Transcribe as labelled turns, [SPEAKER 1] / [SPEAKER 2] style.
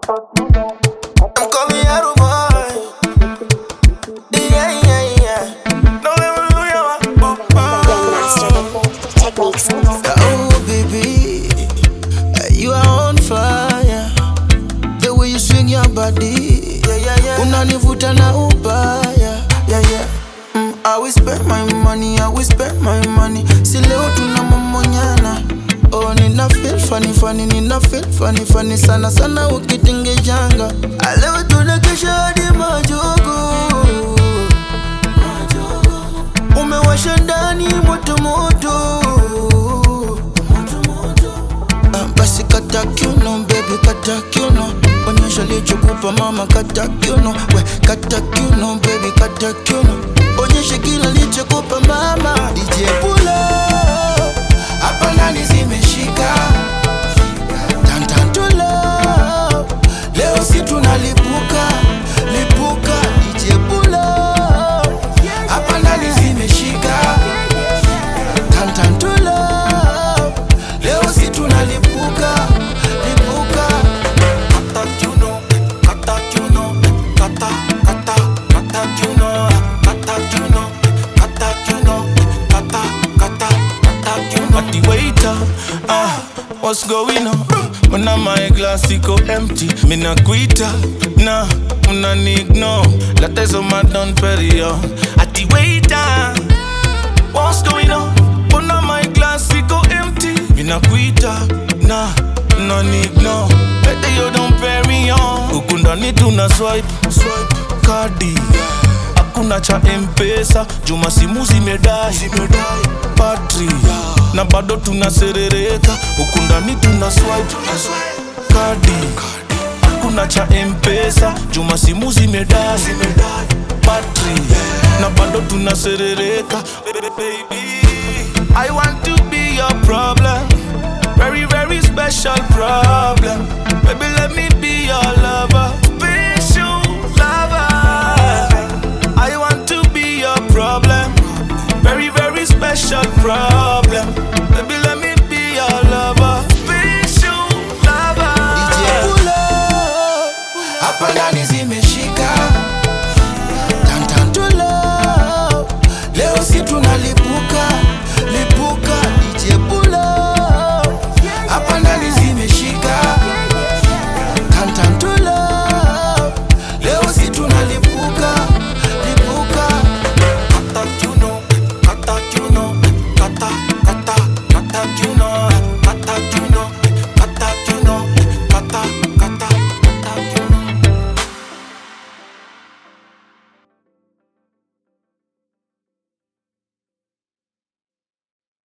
[SPEAKER 1] I'm coming out of boy. Yeah. No,
[SPEAKER 2] Techniques.
[SPEAKER 1] oh, baby, you are on fire. The way you swing your body, yeah. Unanivuta na ubaya, yeah. I will spend my money, Si leo tunamomonyana. Oh, nina feel funny sana ukitingejanga. Leo tunakesha hadi majogo. Umewasha ndani moto. Basi kata kiuno, baby kata kiuno. Onyesha lichokupa mama kata kiuno. We kata kiuno, baby kata kiuno. Onyesha kila lichokupa mama. DJ pull up, hapa ndani zimeshika. Tan to love, leo si tunalipuka. DJ pull up, hapa ndani zimeshika. Tan to love, leo si tunalipuka. Kata kiuno, kata kiuno. At the waiter, what's going on? When my glass go empty, me na quitter, nah, una ignore. Lattes on my Don Perignon. At the waiter, what's going on? When my glass go empty, me na quitter, nah, una ignore. Latte yo Don Perignon. Ukunda ni tuna swipe, Cardi. Hakuna cha M-Pesa, juma simu zimedai Patri, na bado tunaserereka. Ukundani tuna swipe Cardi. Hakuna cha M-Pesa, juma simu zimedai Patri, na bado tunaserereka. Baby, I want to be your problem. Very, very special problem. Baby, let me be your lover. Special lover. I want to be your problem. Very, very special problem. Baby, let me be your lover. Special lover. DJ pull up, hapa ndani